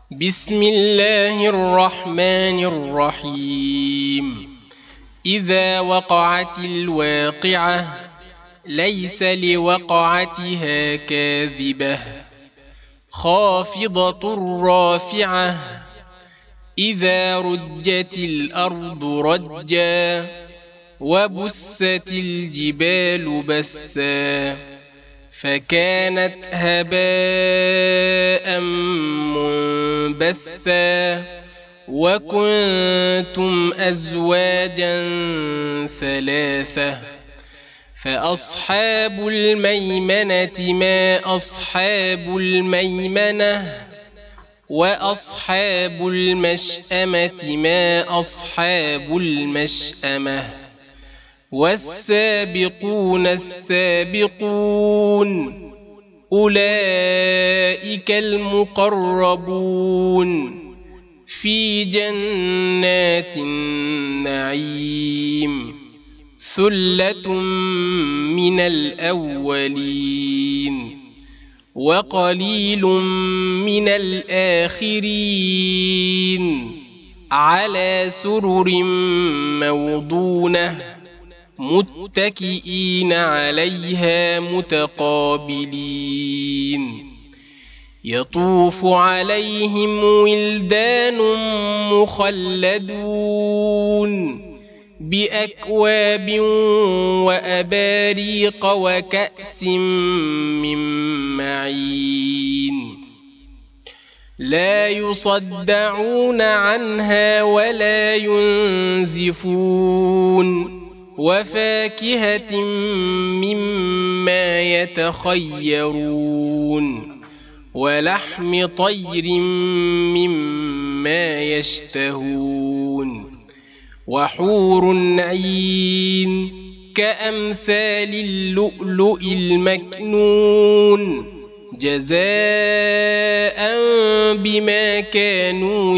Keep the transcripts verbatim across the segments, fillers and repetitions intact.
بسم الله الرحمن الرحيم. إذا وقعت الواقعة ليس لوقعتها كاذبة خافضة رافعة إذا رجت الأرض رجا وبست الجبال بسا فكانت هباء منبثا وكنتم أزواجا ثلاثة فأصحاب الميمنة ما أصحاب الميمنة وأصحاب المشأمة ما أصحاب المشأمة والسابقون السابقون أولئك المقربون في جنات النعيم ثلة من الأولين وقليل من الآخرين على سرر موضونة متكئين عليها متقابلين يطوف عليهم ولدان مخلدون بأكواب وأباريق وكأس من معين لا يصدعون عنها ولا ينزفون وفاكهة مما يتخيرون ولحم طير مما يشتهون وحور عين كأمثال اللؤلؤ المكنون جزاء بما كانوا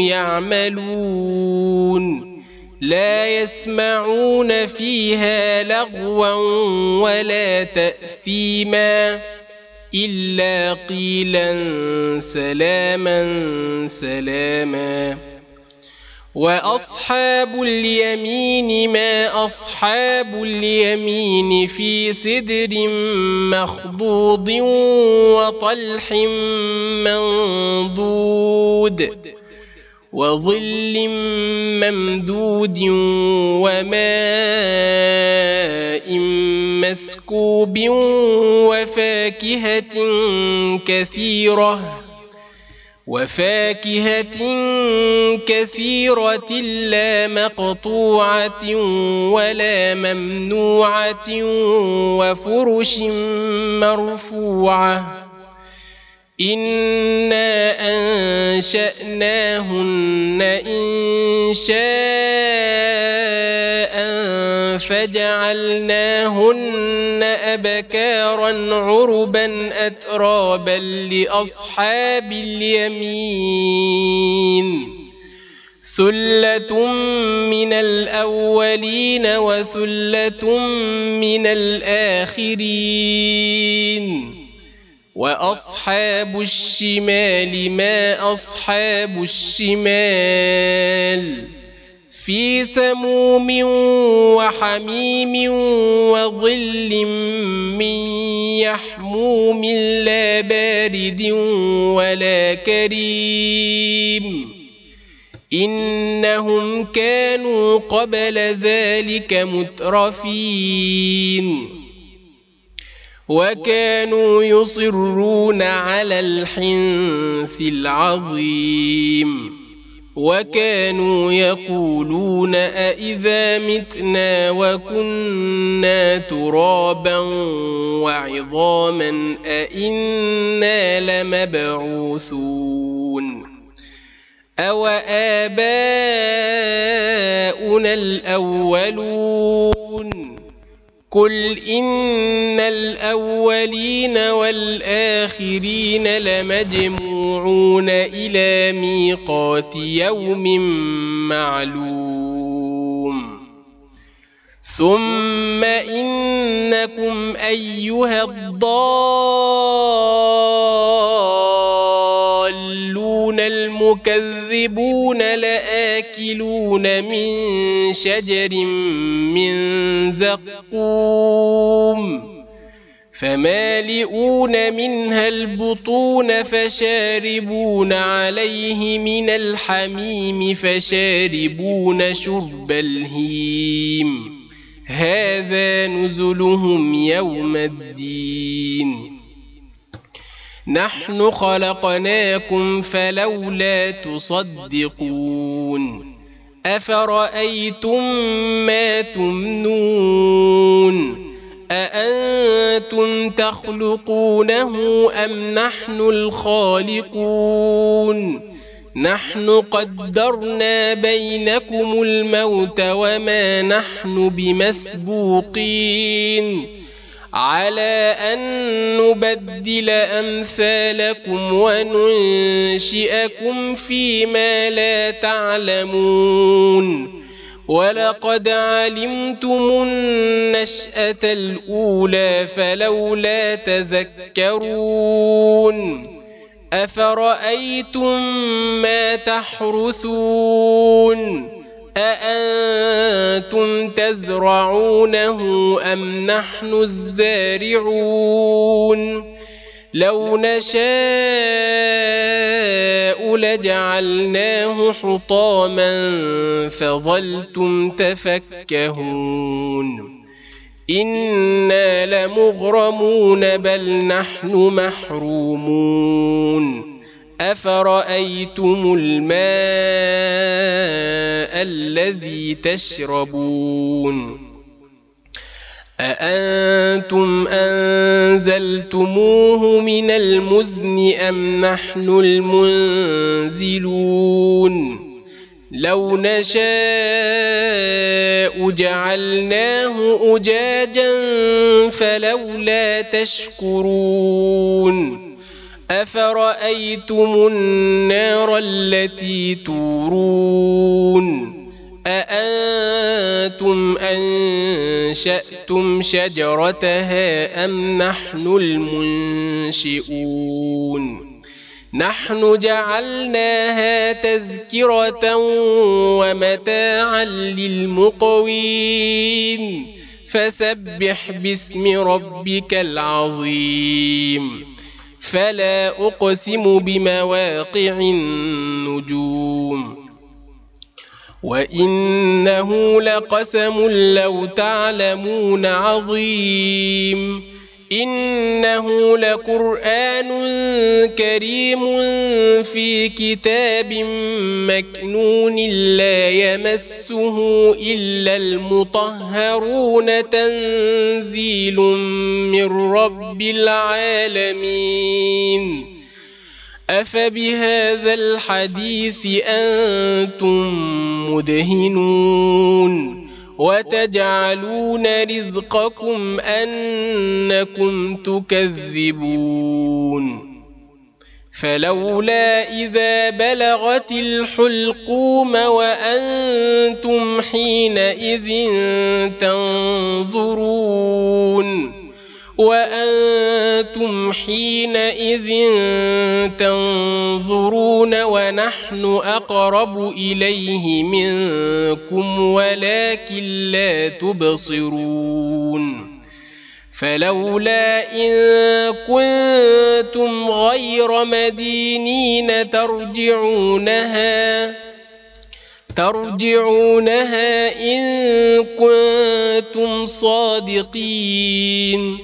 يعملون لا يسمعون فيها لغوا ولا تأثيما إلا قيلا سلاما سلاما وأصحاب اليمين ما أصحاب اليمين في سدر مخضود وطلح منضود وظل ممدود وماء مسكوب وفاكهة كثيرة وفاكهة كثيرة لا مقطوعة ولا ممنوعة وفرش مرفوعة إنا أنشأناهن إنشاء فجعلناهن أبكارا عربا أترابا لأصحاب اليمين ثلة من الأولين وثلة من الآخرين وأصحاب الشمال ما أصحاب الشمال في سموم وحميم وظل من يحموم لا بارد ولا كريم إنهم كانوا قبل ذلك مترفين وكانوا يصرون على الحنث العظيم وكانوا يقولون أإذا متنا وكنا ترابا وعظاما أإنا لمبعوثون أو آباؤنا الأولون قل إن الأولين والآخرين لمجموعون إلى ميقات يوم معلوم ثم إنكم أيها الضالون المكذبون لآكلون من شجر من زقوم فمالئون منها البطون فشاربون عليه من الحميم فشاربون شرب الهيم هذا نزلهم يوم الدين نحن خلقناكم فلولا تصدقون أفرأيتم ما تمنون أأنتم تخلقونه أم نحن الخالقون نحن قدرنا بينكم الموت وما نحن بمسبوقين على أن نبدل أمثالكم وننشئكم فيما لا تعلمون ولقد علمتم النشأة الأولى فلولا تذكرون أفرأيتم ما تحرثون أأنتم تزرعونه أم نحن الزارعون لو نشاء لجعلناه حطاما فظلتم تفكهون إنا لمغرمون بل نحن محرومون أفرأيتم الماء الذي تشربون أأنتم أنزلتموه من المزن أم نحن المنزلون لو نشاء جعلناه أجاجا فلولا تشكرون أفرأيتم النار التي تورون أأنتم أنشأتم شجرتها أم نحن المنشئون نحن جعلناها تذكرة ومتاعا للمقوين فسبح باسم ربك العظيم فلا أقسم بمواقع النجوم وإنه لقسم لو تعلمون عظيم إنه لقرآن كريم في كتاب مكنون لا يمسه إلا المطهرون تنزيل من رب العالمين أفبهذا الحديث أنتم مدهنون وتجعلون رزقكم أنكم تكذبون فلولا إذا بلغت الحلقوم وأنتم حينئذ تنظرون وأنتم حينئذ تنظرون ونحن أقرب إليه منكم ولكن لا تبصرون فلولا إن كنتم غير مدينين ترجعونها ترجعونها إن كنتم صادقين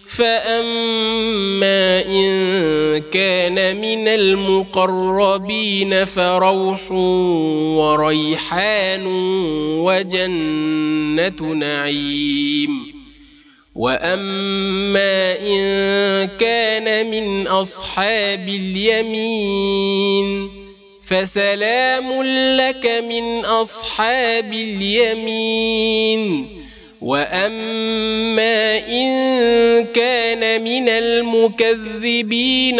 فأما إن كان من المقربين فروح وريحان وجنة نعيم وأما إن كان من أصحاب اليمين فسلام لك من أصحاب اليمين وأما إن كان من المكذبين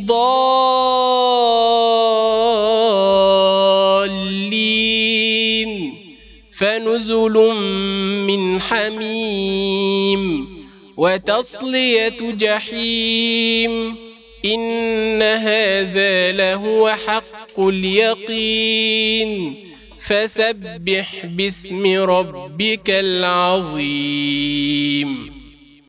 الضالين فنزل من حميم وتصلية جحيم إن هذا لهو حق اليقين فسبح باسم ربك العظيم